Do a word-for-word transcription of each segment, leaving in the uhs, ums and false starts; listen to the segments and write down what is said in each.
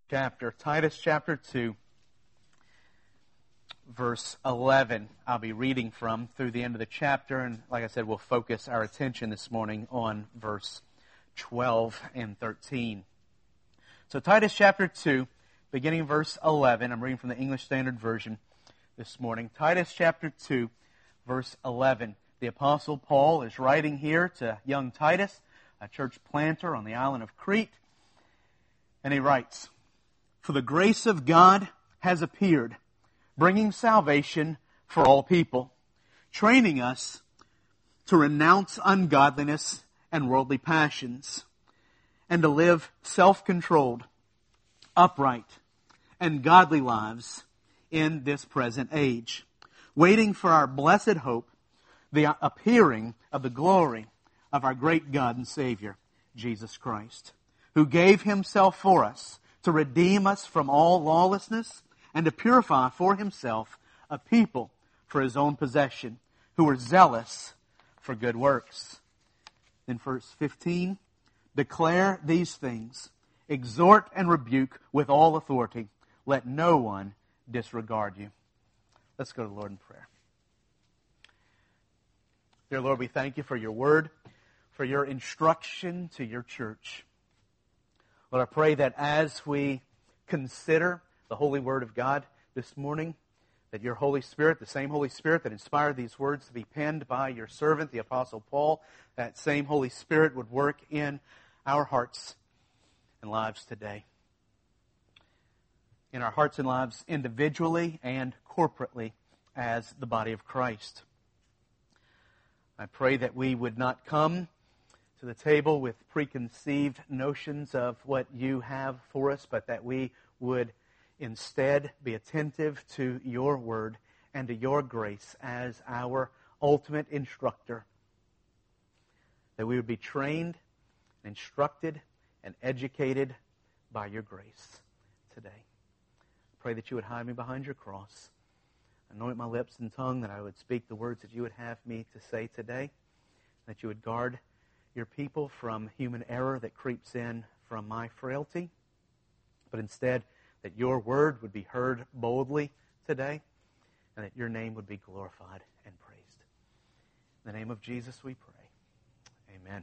chapter, Titus chapter two, verse eleven. I'll be reading from through the end of the chapter, and like I said, we'll focus our attention this morning on verse twelve and thirteen. So Titus chapter two, beginning verse eleven. I'm reading from the English Standard Version this morning. Titus chapter two, verse eleven. The Apostle Paul is writing here to young Titus, a church planter on the island of Crete, and he writes, "For the grace of God has appeared, bringing salvation for all people, training us to renounce ungodliness and worldly passions, and to live self-controlled, upright, and godly lives in this present age, waiting for our blessed hope, the appearing of the glory of our great God and Savior, Jesus Christ, who gave Himself for us to redeem us from all lawlessness and to purify for Himself a people for His own possession, who are zealous for good works." Then verse fifteen, "Declare these things, exhort and rebuke with all authority. Let no one disregard you." Let's go to the Lord in prayer. Dear Lord, we thank You for Your word, for Your instruction to Your church. Lord, I pray that as we consider the holy word of God this morning, that Your Holy Spirit, the same Holy Spirit that inspired these words to be penned by Your servant, the Apostle Paul, that same Holy Spirit would work in our hearts and lives today. In our hearts and lives individually and corporately as the body of Christ. I pray that we would not come to the table with preconceived notions of what You have for us, but that we would instead be attentive to Your word and to Your grace as our ultimate instructor. That we would be trained, instructed, and educated by Your grace today. I pray that You would hide me behind Your cross. Anoint my lips and tongue, that I would speak the words that You would have me to say today. That You would guard Your people from human error that creeps in from my frailty. But instead, that Your word would be heard boldly today, and that Your name would be glorified and praised. In the name of Jesus we pray. Amen.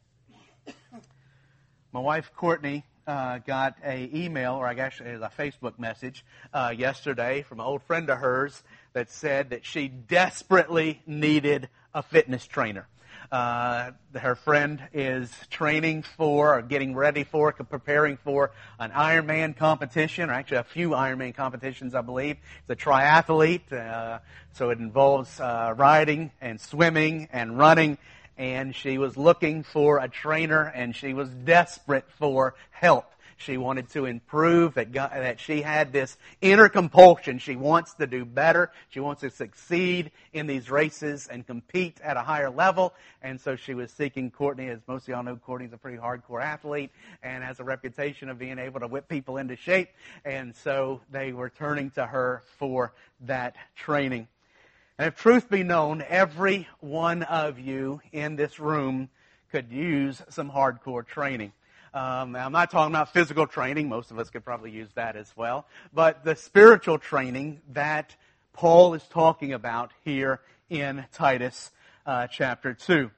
My wife, Courtney, uh, got an email, or I guess it was a Facebook message, uh, yesterday from an old friend of hers that said that she desperately needed a fitness trainer. Uh, her friend is training for, or getting ready for, preparing for an Ironman competition, or actually a few Ironman competitions, I believe. It's a triathlete, uh, so it involves uh, riding and swimming and running. And she was looking for a trainer, and she was desperate for help. She wanted to improve, that God, that she had this inner compulsion. She wants to do better. She wants to succeed in these races and compete at a higher level. And so she was seeking Courtney. As most of y'all know, Courtney's a pretty hardcore athlete and has a reputation of being able to whip people into shape. And so they were turning to her for that training. And if truth be known, every one of you in this room could use some hardcore training. Um, I'm not talking about physical training. Most of us could probably use that as well. But the spiritual training that Paul is talking about here in Titus uh, chapter two.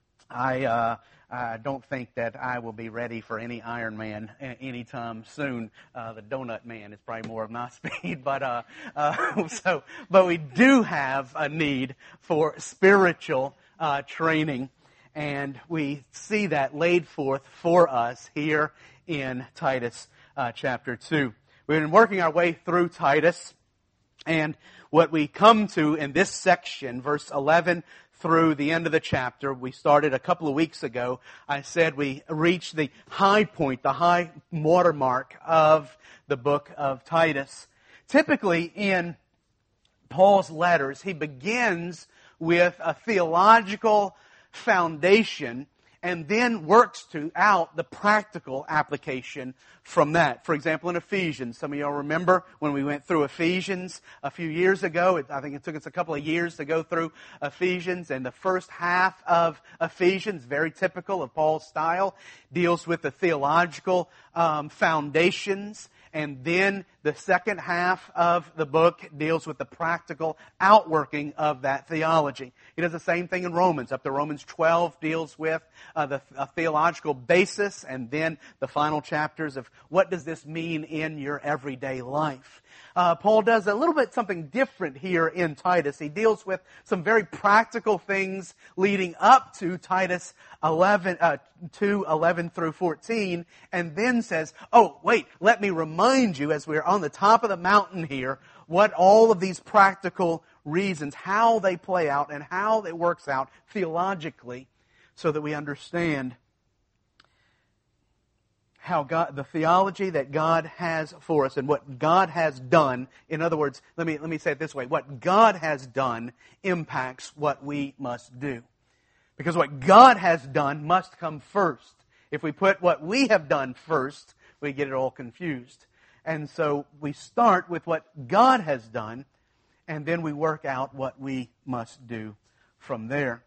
I uh, I don't think that I will be ready for any Ironman anytime soon. Uh, the Donut Man is probably more of my speed, but uh, uh, so but we do have a need for spiritual uh, training, and we see that laid forth for us here in Titus uh, chapter two. We've been working our way through Titus, and what we come to in this section, verse eleven through the end of the chapter, we started a couple of weeks ago. I said we reached the high point, the high watermark of the book of Titus. Typically in Paul's letters, he begins with a theological foundation and then works to out the practical application from that. For example, in Ephesians, some of y'all remember when we went through Ephesians a few years ago. I think it took us a couple of years to go through Ephesians, and the first half of Ephesians, very typical of Paul's style, deals with the theological um, foundations And then the second half of the book deals with the practical outworking of that theology. He does the same thing in Romans. Up to Romans twelve deals with uh, the a theological basis, and then the final chapters of what does this mean in your everyday life. Uh, Paul does a little bit something different here in Titus. He deals with some very practical things leading up to Titus eleven, uh, two, eleven through fourteen, and then says, oh, wait, let me remind you as we're on the top of the mountain here, what all of these practical reasons, how they play out and how it works out theologically, so that we understand how God, the theology that God has for us and what God has done. In other words, let me, let me say it this way. What God has done impacts what we must do. Because what God has done must come first. If we put what we have done first, we get it all confused. And so we start with what God has done, and then we work out what we must do from there.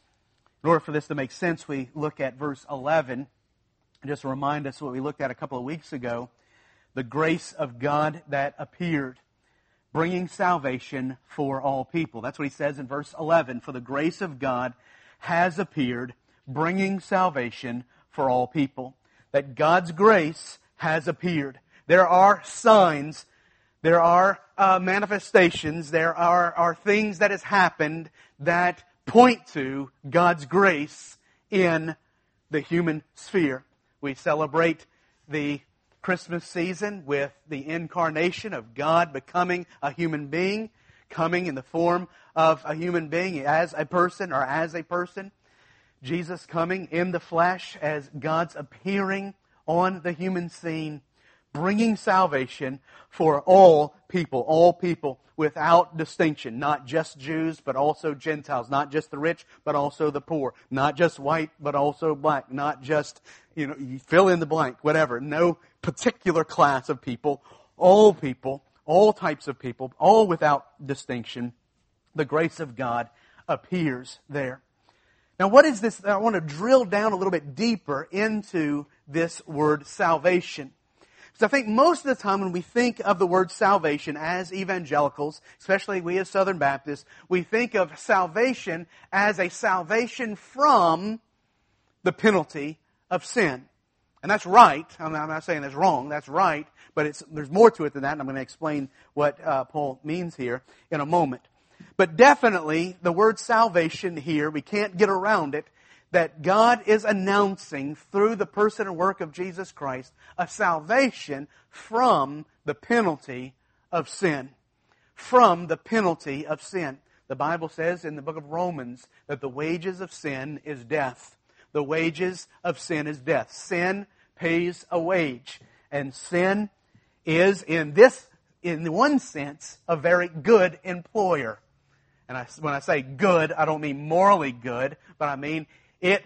In order for this to make sense, we look at verse eleven. Just to remind us what we looked at a couple of weeks ago, the grace of God that appeared, bringing salvation for all people. That's what he says in verse eleven. For the grace of God has appeared, bringing salvation for all people. That God's grace has appeared. There are signs, there are uh, manifestations, there are, are things that has happened that point to God's grace in the human sphere. We celebrate the Christmas season with the incarnation of God becoming a human being, coming in the form of a human being as a person or as a person. Jesus coming in the flesh as God's appearing on the human scene, bringing salvation for all people, all people without distinction, not just Jews, but also Gentiles, not just the rich, but also the poor, not just white, but also black, not just, you know, you fill in the blank, whatever, no particular class of people, all people, all types of people, all without distinction. The grace of God appears there. Now, what is this? I want to drill down a little bit deeper into this word salvation. So I think most of the time when we think of the word salvation as evangelicals, especially we as Southern Baptists, we think of salvation as a salvation from the penalty of sin. And that's right. I'm not saying that's wrong. That's right. But it's, there's more to it than that, and I'm going to explain what uh, Paul means here in a moment. But definitely, the word salvation here, we can't get around it, that God is announcing through the person and work of Jesus Christ a salvation from the penalty of sin. From the penalty of sin. The Bible says in the book of Romans that the wages of sin is death. The wages of sin is death. Sin pays a wage. And sin is, in this, in one sense, a very good employer. And I, when I say good, I don't mean morally good, but I mean it.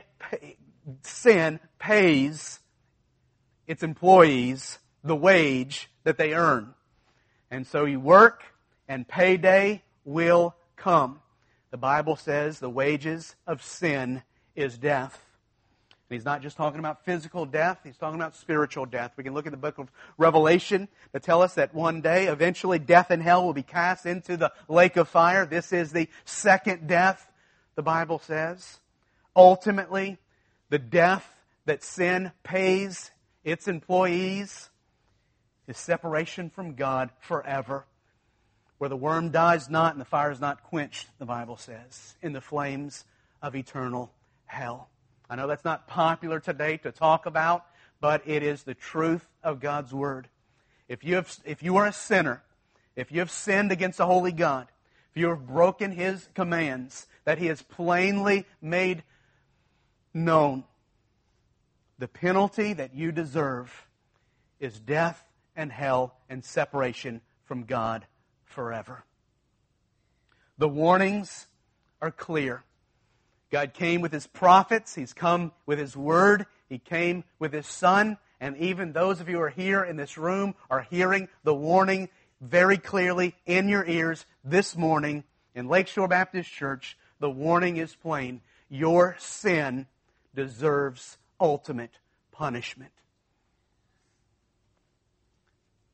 Sin pays its employees the wage that they earn. And so you work and payday will come. The Bible says the wages of sin is death. And he's not just talking about physical death, he's talking about spiritual death. We can look at the book of Revelation to tell us that one day, eventually, death and hell will be cast into the lake of fire. This is the second death, the Bible says. Ultimately, the death that sin pays its employees is separation from God forever. Where the worm dies not and the fire is not quenched, the Bible says, in the flames of eternal hell. I know that's not popular today to talk about, but it is the truth of God's Word. If you have, if you are a sinner, if you have sinned against the holy God, if you have broken His commands that He has plainly made known, the penalty that you deserve is death and hell and separation from God forever. The warnings are clear. God came with His prophets. He's come with His Word. He came with His Son. And even those of you who are here in this room are hearing the warning very clearly in your ears this morning in Lakeshore Baptist Church. The warning is plain. Your sin deserves ultimate punishment.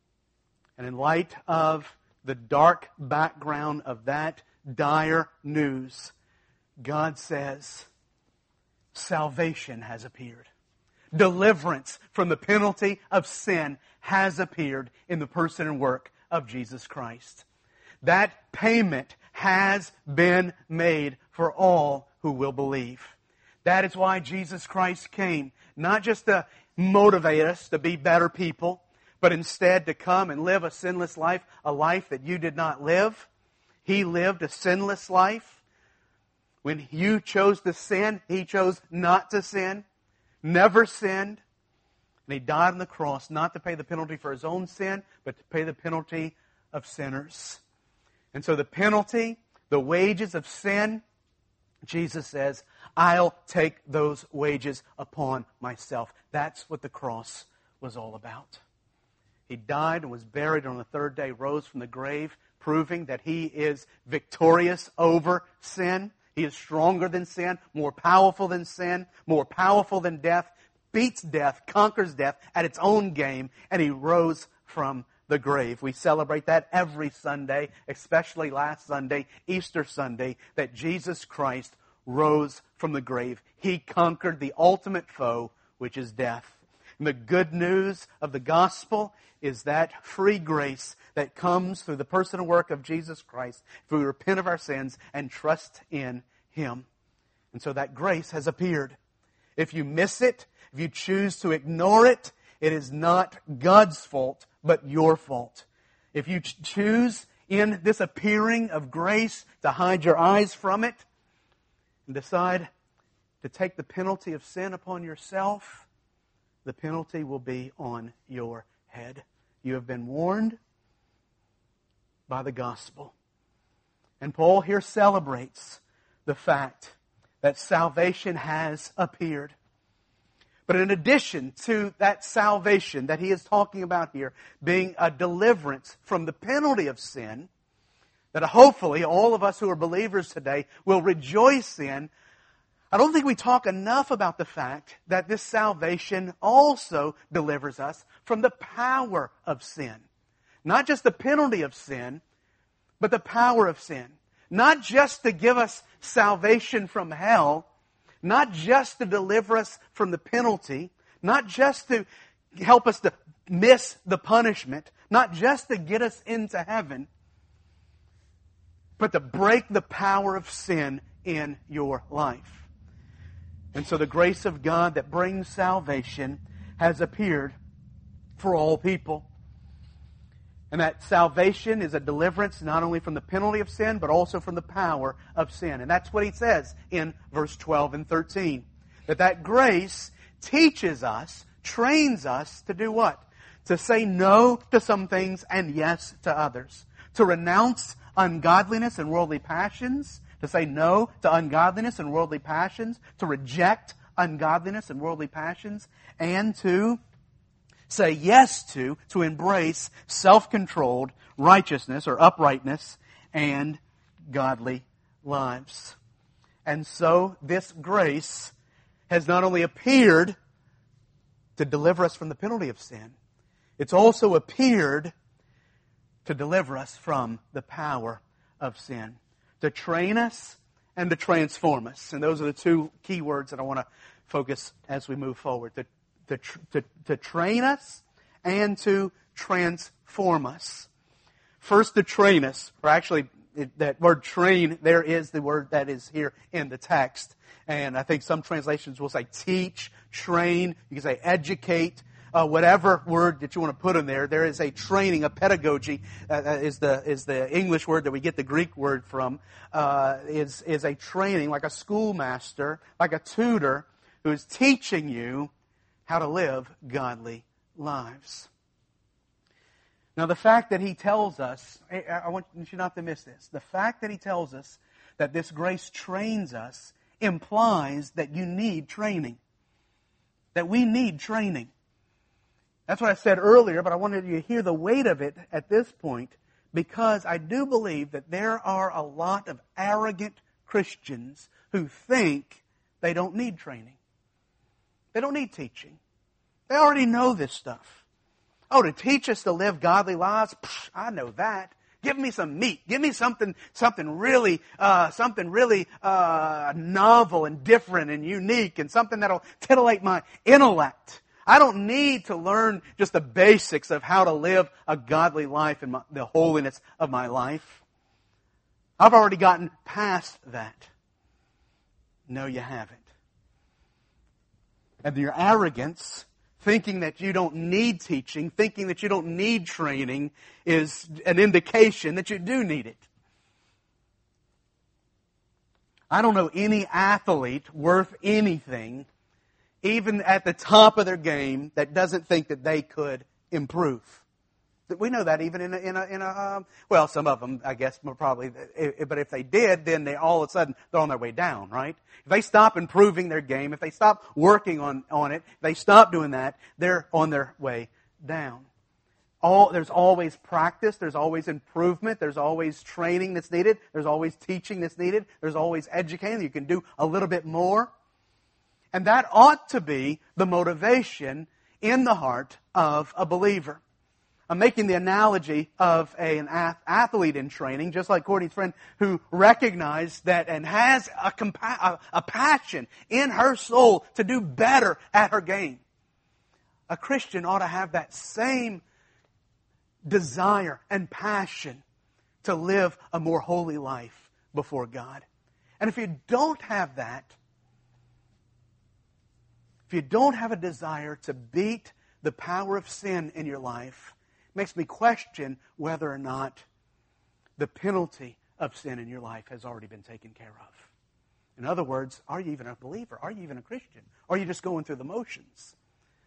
And in light of the dark background of that dire news, God says, salvation has appeared. Deliverance from the penalty of sin has appeared in the person and work of Jesus Christ. That payment has been made for all who will believe. That is why Jesus Christ came, not just to motivate us to be better people, but instead to come and live a sinless life, a life that you did not live. He lived a sinless life. When you chose to sin, He chose not to sin, never sinned. And He died on the cross not to pay the penalty for His own sin, but to pay the penalty of sinners. And so the penalty, the wages of sin, Jesus says, I'll take those wages upon myself. That's what the cross was all about. He died and was buried, and on the third day rose from the grave, proving that He is victorious over sin. He is stronger than sin, more powerful than sin, more powerful than death, beats death, conquers death at its own game, and He rose from the grave. We celebrate that every Sunday, especially last Sunday, Easter Sunday, that Jesus Christ rose from the grave. He conquered the ultimate foe, which is death. And the good news of the gospel is that free grace that comes through the person and work of Jesus Christ if we repent of our sins and trust in Him. And so that grace has appeared. If you miss it, if you choose to ignore it, it is not God's fault, but your fault. If you ch- choose in this appearing of grace to hide your eyes from it and decide to take the penalty of sin upon yourself, the penalty will be on your head. You have been warned by the gospel. And Paul here celebrates the fact that salvation has appeared. But in addition to that salvation that he is talking about here, being a deliverance from the penalty of sin, that hopefully all of us who are believers today will rejoice in, I don't think we talk enough about the fact that this salvation also delivers us from the power of sin. Not just the penalty of sin, but the power of sin. Not just to give us salvation from hell, not just to deliver us from the penalty, not just to help us to miss the punishment, not just to get us into heaven, but to break the power of sin in your life. And so the grace of God that brings salvation has appeared for all people. And that salvation is a deliverance not only from the penalty of sin, but also from the power of sin. And that's what he says in verse twelve and thirteen. That that grace teaches us, trains us to do what? To say no to some things and yes to others. To renounce ungodliness and worldly passions. To say no to ungodliness and worldly passions. To reject ungodliness and worldly passions. And to say yes to, to embrace self-controlled righteousness or uprightness and godly lives. And so this grace has not only appeared to deliver us from the penalty of sin, it's also appeared to deliver us from the power of sin, to train us and to transform us. And those are the two key words that I want to focus as we move forward. To To, to, to train us and to transform us. First, to train us, or actually it, that word train, there is the word that is here in the text. And I think some translations will say teach, train, you can say educate, uh, whatever word that you want to put in there. There is a training, a pedagogy, uh, is the is the English word that we get the Greek word from, uh, is, is a training, like a schoolmaster, like a tutor who is teaching you how to live godly lives. Now, the fact that he tells us, I want you not to miss this, the fact that he tells us that this grace trains us implies that you need training. That we need training. That's what I said earlier, but I wanted you to hear the weight of it at this point, because I do believe that there are a lot of arrogant Christians who think they don't need training. They don't need teaching. They already know this stuff. Oh, to teach us to live godly lives? Psh, I know that. Give me some meat. Give me something, something really, uh, something really uh, novel and different and unique, and something that'll titillate my intellect. I don't need to learn just the basics of how to live a godly life and my, the holiness of my life. I've already gotten past that. No, you haven't. And your arrogance, thinking that you don't need teaching, thinking that you don't need training, is an indication that you do need it. I don't know any athlete worth anything, even at the top of their game, that doesn't think that they could improve. We know that even in a, in a, in a um, well, some of them, I guess, probably, but if they did, then they all of a sudden, they're on their way down, right? If they stop improving their game, if they stop working on, on it, if they stop doing that, they're on their way down. All, there's always practice, there's always improvement, there's always training that's needed, there's always teaching that's needed, there's always educating. You can do a little bit more. And that ought to be the motivation in the heart of a believer. I'm making the analogy of a, an athlete in training, just like Courtney's friend, who recognized that and has a, compa- a, a passion in her soul to do better at her game. A Christian ought to have that same desire and passion to live a more holy life before God. And if you don't have that, if you don't have a desire to beat the power of sin in your life, it makes me question whether or not the penalty of sin in your life has already been taken care of. In other words, are you even a believer? Are you even a Christian? Or are you just going through the motions?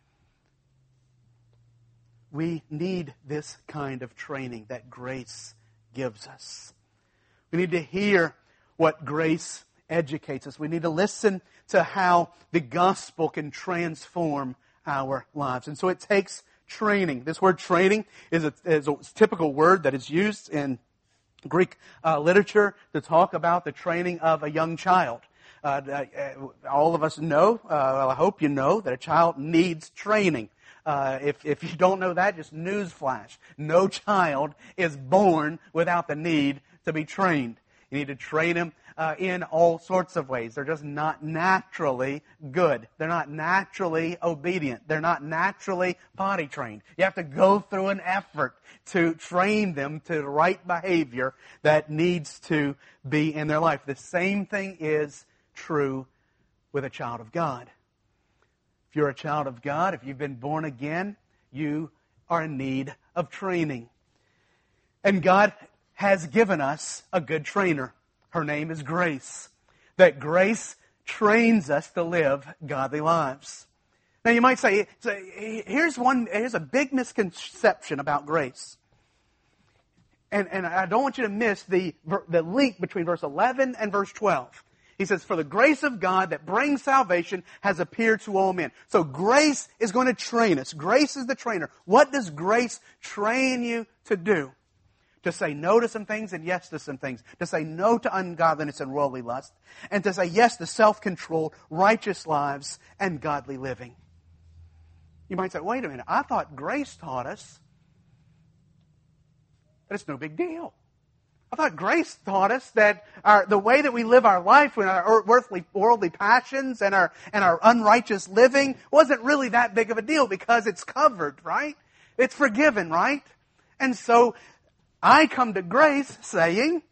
We need this kind of training that grace gives us. We need to hear what grace educates us. We need to listen to how the gospel can transform our lives. And so it takes training. This word training is a, is a typical word that is used in Greek uh, literature to talk about the training of a young child. Uh, uh, all of us know, uh, well, I hope you know, that a child needs training. Uh, if, if you don't know that, just newsflash. No child is born without the need to be trained. You need to train him uh, in all sorts of ways. They're just not naturally good. They're not naturally obedient. They're not naturally potty trained. You have to go through an effort to train them to the right behavior that needs to be in their life. The same thing is true with a child of God. If you're a child of God, if you've been born again, you are in need of training. And God has given us a good trainer. Her name is Grace. That grace trains us to live godly lives. Now you might say, here's one, here's a big misconception about grace. And, and I don't want you to miss the, the link between verse eleven and verse twelve. He says, for the grace of God that brings salvation has appeared to all men. So grace is going to train us. Grace is the trainer. What does grace train you to do? To say no to some things and yes to some things. To say no to ungodliness and worldly lust. And to say yes to self-controlled, righteous lives and godly living. You might say, wait a minute, I thought grace taught us that it's no big deal. I thought grace taught us that our, the way that we live our life with our earthly, worldly passions and our, and our unrighteous living wasn't really that big of a deal because it's covered, right? It's forgiven, right? And so I come to grace saying,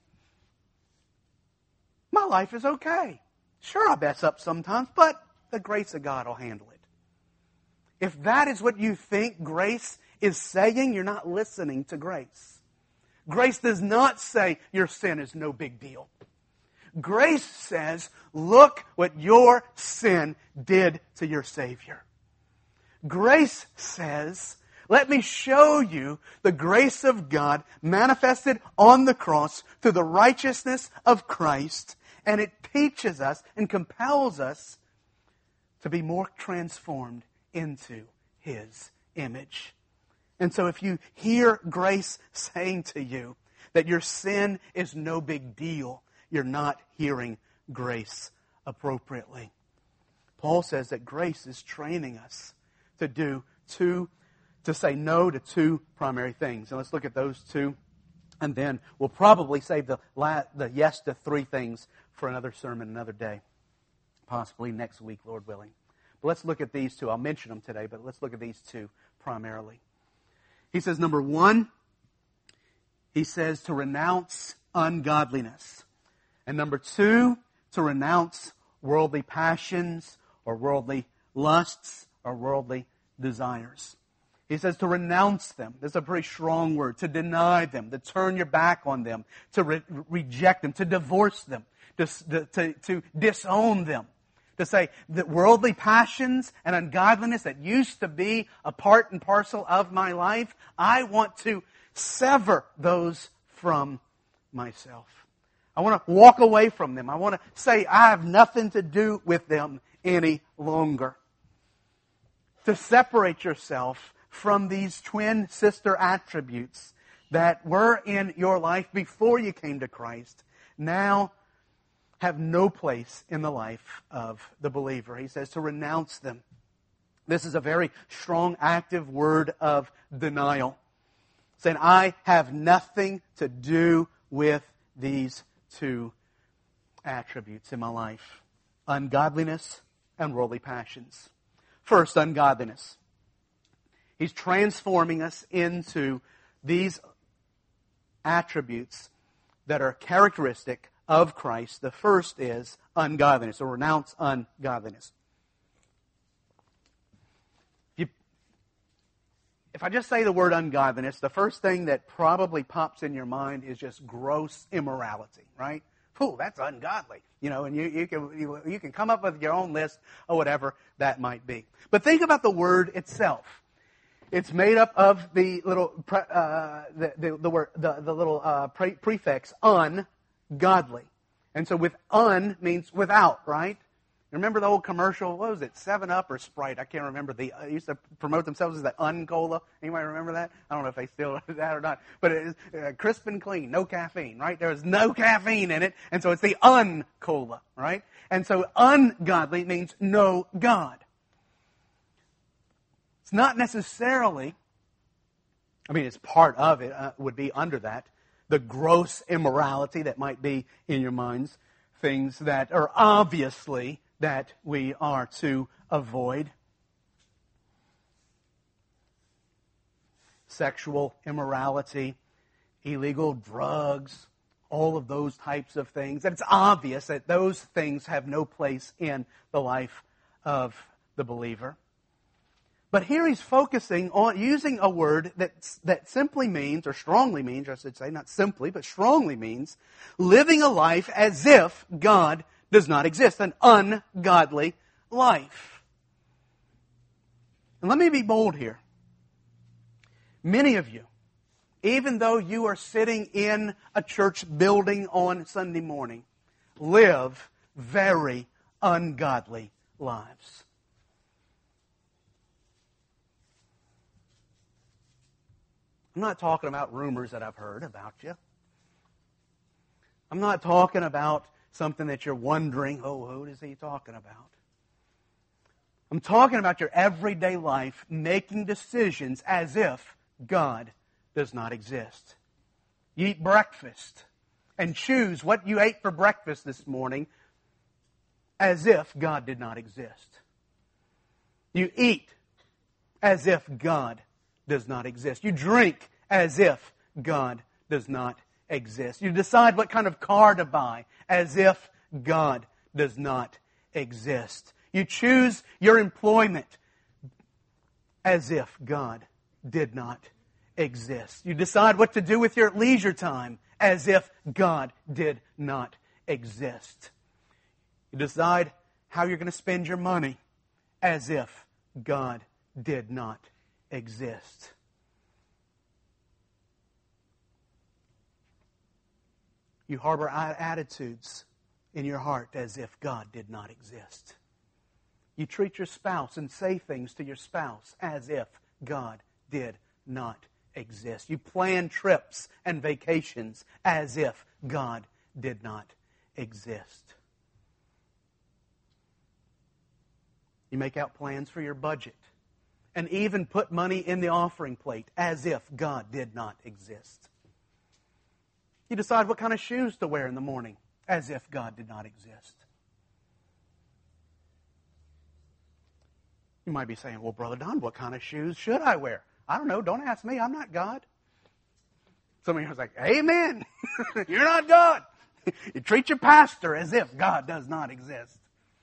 my life is okay. Sure, I mess up sometimes, but the grace of God will handle it. If that is what you think grace is saying, you're not listening to grace. Grace does not say your sin is no big deal. Grace says, look what your sin did to your Savior. Grace says, let me show you the grace of God manifested on the cross through the righteousness of Christ. And it teaches us and compels us to be more transformed into His image. And so if you hear grace saying to you that your sin is no big deal, you're not hearing grace appropriately. Paul says that grace is training us to do two to say no to two primary things. And let's look at those two. And then we'll probably save the, la- the yes to three things for another sermon another day. Possibly next week, Lord willing. But let's look at these two. I'll mention them today, but let's look at these two primarily. He says, number one, he says to renounce ungodliness. And number two, to renounce worldly passions or worldly lusts or worldly desires. He says to renounce them. This is a pretty strong word. To deny them, to turn your back on them, to re- reject them, to divorce them, to, to, to disown them. To say that worldly passions and ungodliness that used to be a part and parcel of my life, I want to sever those from myself. I want to walk away from them. I want to say I have nothing to do with them any longer. To separate yourself from these twin sister attributes that were in your life before you came to Christ, now have no place in the life of the believer. He says to renounce them. This is a very strong, active word of denial. Saying, I have nothing to do with these two attributes in my life. Ungodliness and worldly passions. First, ungodliness. He's transforming us into these attributes that are characteristic of Christ. The first is ungodliness, or renounce ungodliness. If, you, if I just say the word ungodliness, the first thing that probably pops in your mind is just gross immorality, right? Ooh, that's ungodly. You know, and you, you can you, you can come up with your own list or whatever that might be. But think about the word itself. It's made up of the little uh, the, the the word the, the little uh, pre- prefix ungodly, and so with un means without, right? Remember the old commercial? What was it? Seven Up or Sprite? I can't remember. They uh, used to promote themselves as that un-cola. Anybody remember that? I don't know if they still do that or not. But it is uh, crisp and clean, no caffeine, right? There is no caffeine in it, and so it's the un-cola, right? And so ungodly means no God. It's not necessarily, I mean, it's part of it, uh, would be under that, the gross immorality that might be in your minds, things that are obviously that we are to avoid. Sexual immorality, illegal drugs, all of those types of things. And it's obvious that those things have no place in the life of the believer. But here he's focusing on using a word that, that simply means, or strongly means, I should say, not simply, but strongly means, living a life as if God does not exist, an ungodly life. And let me be bold here. Many of you, even though you are sitting in a church building on Sunday morning, live very ungodly lives. I'm not talking about rumors that I've heard about you. I'm not talking about something that you're wondering, oh, who is he talking about? I'm talking about your everyday life making decisions as if God does not exist. You eat breakfast and choose what you ate for breakfast this morning as if God did not exist. You eat as if God does not exist. You drink as if God does not exist. You decide what kind of car to buy as if God does not exist. You choose your employment as if God did not exist. You decide what to do with your leisure time as if God did not exist. You decide how you're going to spend your money as if God did not exist. You harbor attitudes in your heart as if God did not exist. You treat your spouse and say things to your spouse as if God did not exist. You plan trips and vacations as if God did not exist. You make out plans for your budget and even put money in the offering plate as if God did not exist. You decide what kind of shoes to wear in the morning as if God did not exist. You might be saying, well, Brother Don, what kind of shoes should I wear? I don't know. Don't ask me. I'm not God. Some of you are like, amen. You're not God. You treat your pastor as if God does not exist.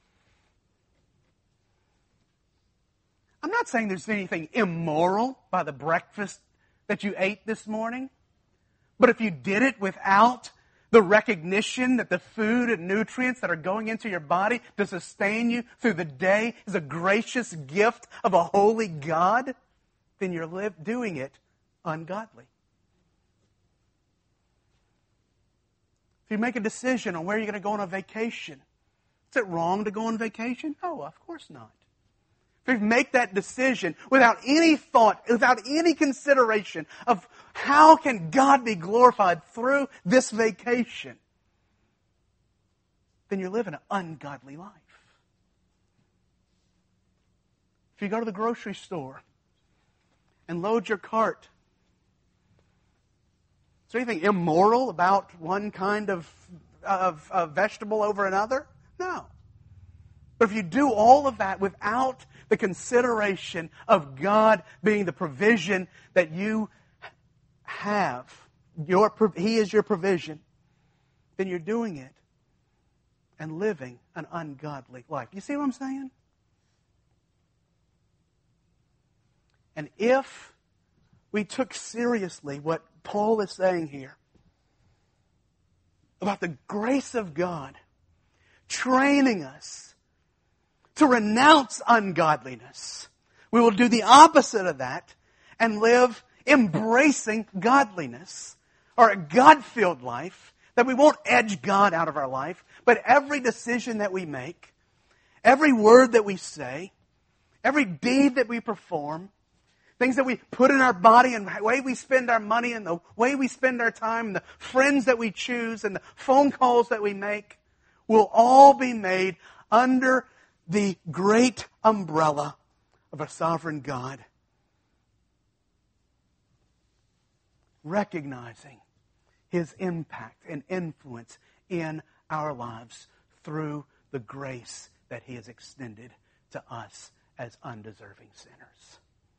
I'm not saying there's anything immoral by the breakfast that you ate this morning. But if you did it without the recognition that the food and nutrients that are going into your body to sustain you through the day is a gracious gift of a holy God, then you're live, doing it ungodly. If you make a decision on where you're going to go on a vacation, is it wrong to go on vacation? No, of course not. If you make that decision without any thought, without any consideration of how can God be glorified through this vacation, then you're living an ungodly life. If you go to the grocery store and load your cart, is there anything immoral about one kind of, of, of vegetable over another? No. But if you do all of that without the consideration of God being the provision that you have, your, He is your provision, then you're doing it and living an ungodly life. You see what I'm saying? And if we took seriously what Paul is saying here about the grace of God training us to renounce ungodliness, we will do the opposite of that and live embracing godliness, or a God-filled life, that we won't edge God out of our life, but every decision that we make, every word that we say, every deed that we perform, things that we put in our body and the way we spend our money and the way we spend our time and the friends that we choose and the phone calls that we make will all be made under the great umbrella of a sovereign God, recognizing His impact and influence in our lives through the grace that He has extended to us as undeserving sinners.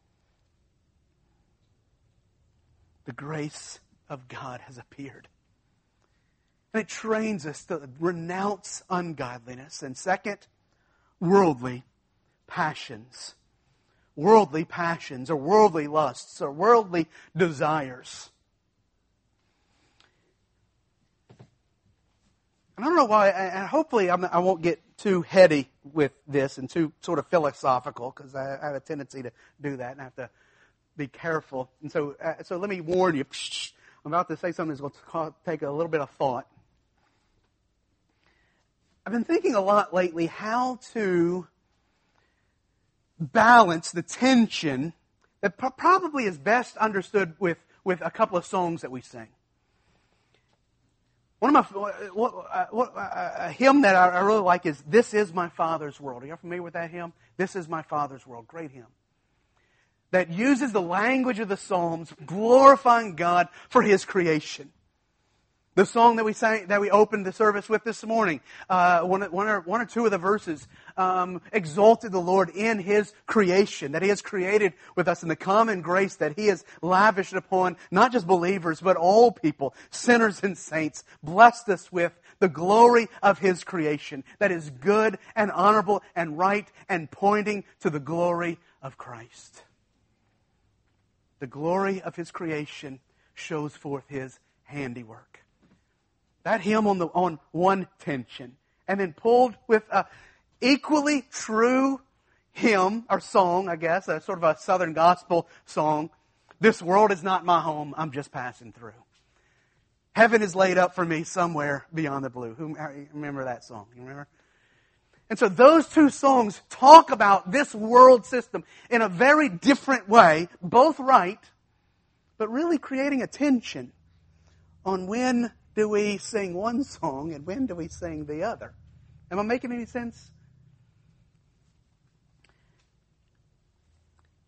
The grace of God has appeared. And it trains us to renounce ungodliness. And second, worldly passions. Worldly passions or worldly lusts or worldly desires. And I don't know why, and hopefully I'm, I won't get too heady with this and too sort of philosophical, because I, I have a tendency to do that and I have to be careful. And so, uh, so let me warn you. I'm about to say something that's going to cause, take a little bit of thought. I've been thinking a lot lately how to balance the tension that pro- probably is best understood with, with a couple of songs that we sing. One of my, what, uh, what, uh, a hymn that I, I really like is "This Is My Father's World." Are you familiar with that hymn? "This Is My Father's World." Great hymn. That uses the language of the Psalms, glorifying God for His creation. The song that we sang, that we opened the service with this morning, uh, one, one, or, one or two of the verses um, exalted the Lord in His creation, that He has created with us in the common grace that He has lavished upon not just believers, but all people, sinners and saints, blessed us with the glory of His creation that is good and honorable and right and pointing to the glory of Christ. The glory of His creation shows forth His handiwork. That hymn on the on one tension, and then pulled with a equally true hymn or song, I guess, a sort of a Southern gospel song. "This world is not my home; I'm just passing through. Heaven is laid up for me somewhere beyond the blue." Who remember that song? You remember? And so those two songs talk about this world system in a very different way, both right, but really creating a tension on when do we sing one song and when do we sing the other. Am I making any sense?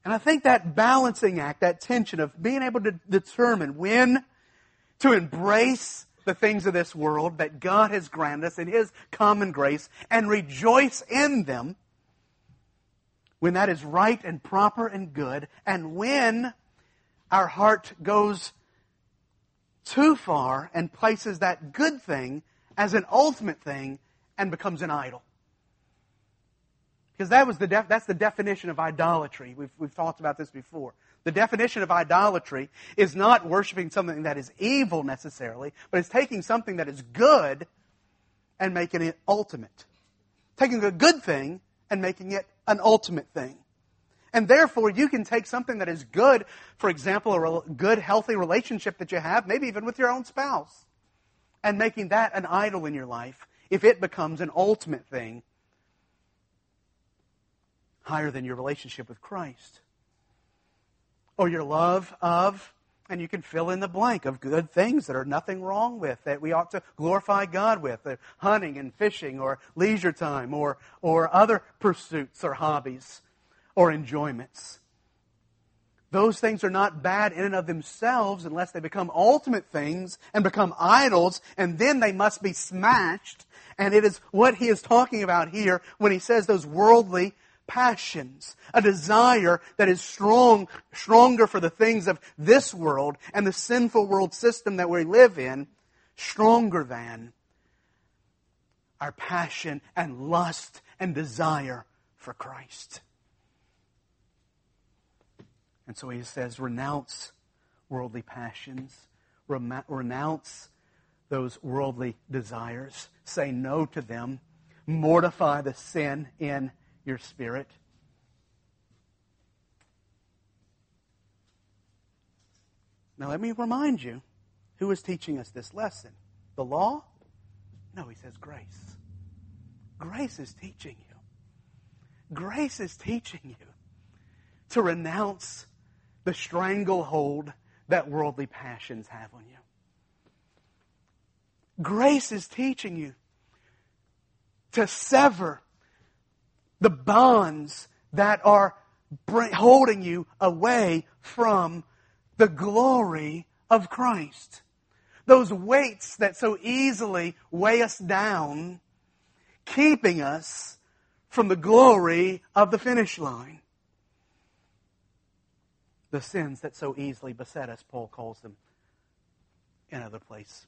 And I think that balancing act, that tension of being able to determine when to embrace the things of this world that God has granted us in His common grace and rejoice in them, when that is right and proper and good, and when our heart goes too far and places that good thing as an ultimate thing and becomes an idol. Because that was the def- that's the definition of idolatry. We've, we've talked about this before. The definition of idolatry is not worshiping something that is evil necessarily, but it's taking something that is good and making it ultimate. Taking a good thing and making it an ultimate thing. And therefore, you can take something that is good, for example, a re- good, healthy relationship that you have, maybe even with your own spouse, and making that an idol in your life if it becomes an ultimate thing higher than your relationship with Christ. Or your love of, and you can fill in the blank, of good things that are nothing wrong with, that we ought to glorify God with, uh, hunting and fishing, or leisure time, or, or other pursuits or hobbies or enjoyments. Those things are not bad in and of themselves unless they become ultimate things and become idols, and then they must be smashed. And it is what he is talking about here when he says those worldly passions, a desire that is strong, stronger for the things of this world and the sinful world system that we live in, stronger than our passion and lust and desire for Christ. And so he says, renounce worldly passions, rem- renounce those worldly desires, say no to them, mortify the sin in your spirit. Now let me remind you, who is teaching us this lesson? The law? No, he says grace. Grace is teaching you. Grace is teaching you to renounce the stranglehold that worldly passions have on you. Grace is teaching you to sever the bonds that are holding you away from the glory of Christ. Those weights that so easily weigh us down, keeping us from the glory of the finish line. The sins that so easily beset us, Paul calls them in another place.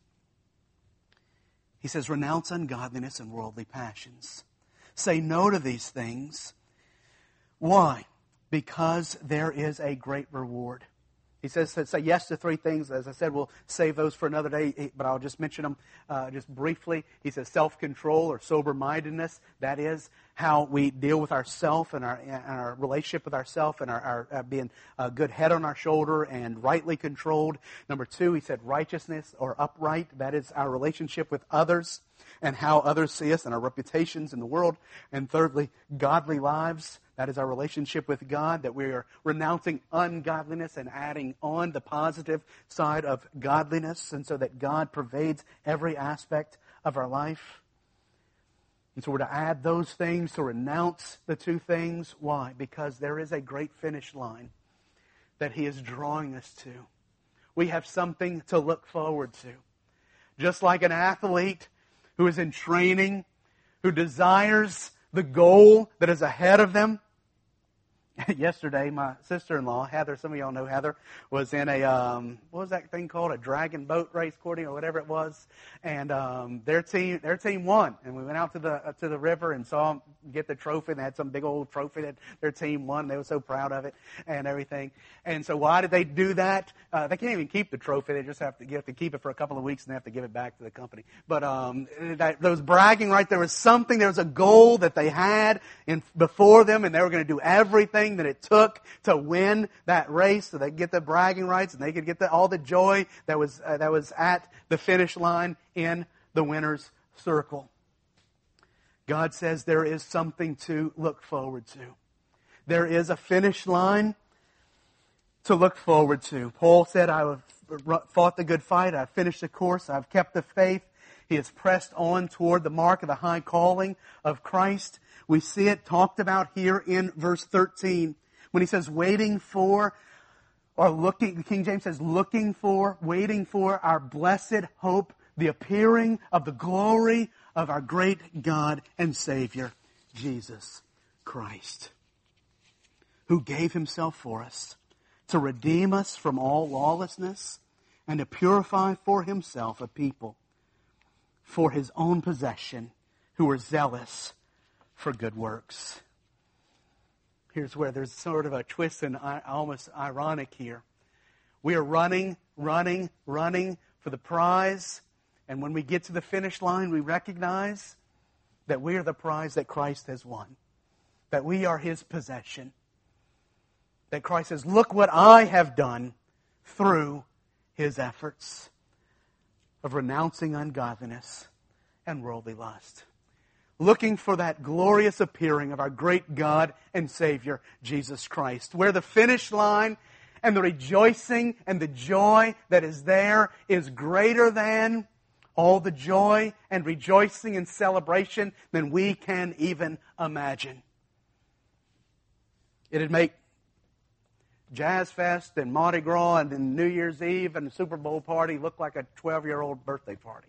He says, renounce ungodliness and worldly passions. Say no to these things. Why? Because there is a great reward. He says, say yes to three things. As I said, we'll save those for another day, but I'll just mention them uh, just briefly. He says self-control or sober-mindedness. That is how we deal with ourself and our, and our relationship with ourself and our, our uh, being a good head on our shoulder and rightly controlled. Number two, he said righteousness or upright. That is our relationship with others and how others see us and our reputations in the world. And thirdly, godly lives. That is our relationship with God, that we are renouncing ungodliness and adding on the positive side of godliness, and so that God pervades every aspect of our life. And so we're to add those things, to renounce the two things. Why? Because there is a great finish line that He is drawing us to. We have something to look forward to. Just like an athlete who is in training, who desires the goal that is ahead of them. Yesterday, my sister-in-law, Heather, some of y'all know Heather, was in a, um, what was that thing called? A dragon boat race, Courtney, or whatever it was. And um, their team their team won. And we went out to the uh, to the river and saw them get the trophy. They had some big old trophy that their team won. They were so proud of it and everything. And so why did they do that? Uh, they can't even keep the trophy. They just have to, you have to keep it for a couple of weeks and they have to give it back to the company. But um, that, those bragging, right, there was something, there was a goal that they had in, before them, and they were going to do everything that it took to win that race so they could get the bragging rights and they could get the, all the joy that was uh, that was at the finish line in the winner's circle. God says there is something to look forward to. There is a finish line to look forward to. Paul said, I have fought the good fight, I've finished the course, I've kept the faith. He has pressed on toward the mark of the high calling of Christ. We see it talked about here in verse thirteen. When he says waiting for, or looking, the King James says looking for, waiting for our blessed hope, the appearing of the glory of our great God and Savior, Jesus Christ, who gave himself for us to redeem us from all lawlessness and to purify for himself a people for his own possession who are zealous for good works. Here's where there's sort of a twist and almost ironic here. We are running, running, running for the prize. And when we get to the finish line, we recognize that we are the prize that Christ has won. That we are his possession. That Christ says, look what I have done through his efforts of renouncing ungodliness and worldly lust. Looking for that glorious appearing of our great God and Savior, Jesus Christ. Where the finish line and the rejoicing and the joy that is there is greater than all the joy and rejoicing and celebration than we can even imagine. It'd make Jazz Fest and Mardi Gras and then New Year's Eve and the Super Bowl party look like a twelve-year-old birthday party.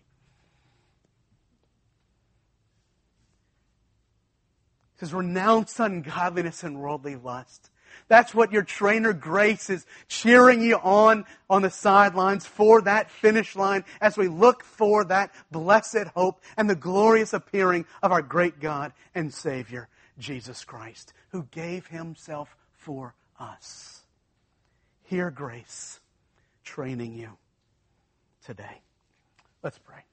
It says, renounce ungodliness and worldly lust. That's what your trainer Grace is cheering you on on the sidelines for that finish line as we look for that blessed hope and the glorious appearing of our great God and Savior, Jesus Christ, who gave himself for us. Hear Grace training you today. Let's pray.